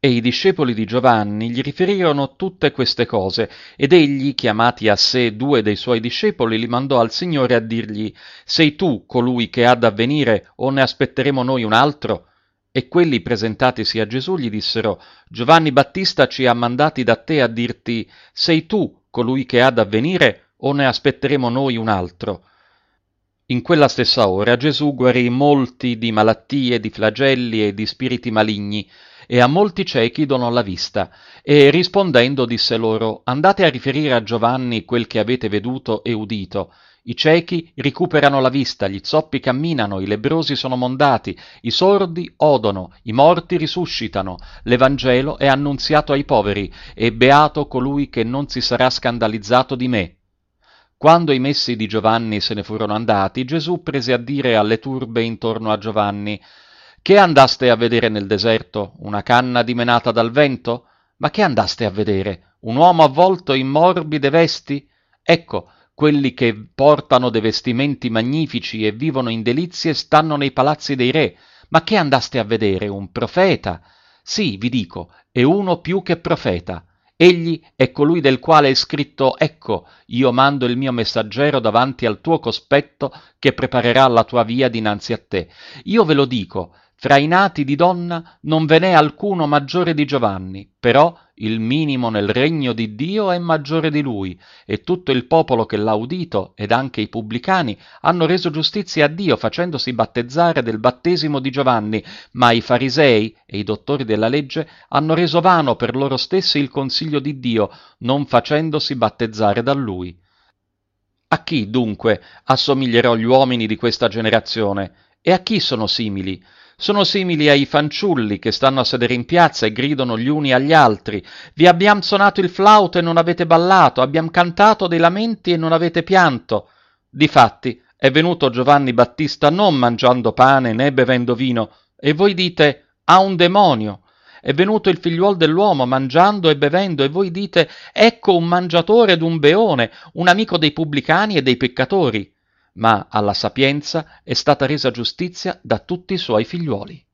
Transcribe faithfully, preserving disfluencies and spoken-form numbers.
E i discepoli di Giovanni gli riferirono tutte queste cose, ed egli, chiamati a sé due dei suoi discepoli, li mandò al Signore a dirgli: Sei tu colui che ha da venire, o ne aspetteremo noi un altro? E quelli, presentatisi a Gesù, gli dissero: Giovanni Battista ci ha mandati da te a dirti: Sei tu colui che ha da venire, o ne aspetteremo noi un altro? In quella stessa ora Gesù guarì molti di malattie, di flagelli e di spiriti maligni, e a molti ciechi donò la vista, e rispondendo disse loro: Andate a riferire a Giovanni quel che avete veduto e udito. I ciechi ricuperano la vista, gli zoppi camminano, i lebbrosi sono mondati, i sordi odono, i morti risuscitano, l'Evangelo è annunziato ai poveri, e beato colui che non si sarà scandalizzato di me. Quando i messi di Giovanni se ne furono andati, Gesù prese a dire alle turbe intorno a Giovanni: Che andaste a vedere nel deserto? Una canna dimenata dal vento? Ma che andaste a vedere? Un uomo avvolto in morbide vesti? Ecco, quelli che portano dei vestimenti magnifici e vivono in delizie stanno nei palazzi dei re. Ma che andaste a vedere? Un profeta? Sì, vi dico, è uno più che profeta. Egli è colui del quale è scritto: Ecco, io mando il mio messaggero davanti al tuo cospetto, che preparerà la tua via dinanzi a te. Io ve lo dico, fra i nati di donna non ve n'è alcuno maggiore di Giovanni, però il minimo nel regno di Dio è maggiore di lui, e tutto il popolo che l'ha udito, ed anche i pubblicani, hanno reso giustizia a Dio facendosi battezzare del battesimo di Giovanni, ma i farisei e i dottori della legge hanno reso vano per loro stessi il consiglio di Dio, non facendosi battezzare da lui. A chi, dunque, assomiglierò gli uomini di questa generazione? E a chi sono simili? Sono simili ai fanciulli che stanno a sedere in piazza e gridano gli uni agli altri: Vi abbiamo suonato il flauto e non avete ballato, abbiamo cantato dei lamenti e non avete pianto. Difatti, è venuto Giovanni Battista non mangiando pane né bevendo vino, e voi dite: Ha un demonio. È venuto il figliuol dell'uomo mangiando e bevendo, e voi dite: Ecco un mangiatore ed un beone, un amico dei pubblicani e dei peccatori. Ma alla sapienza è stata resa giustizia da tutti i suoi figliuoli.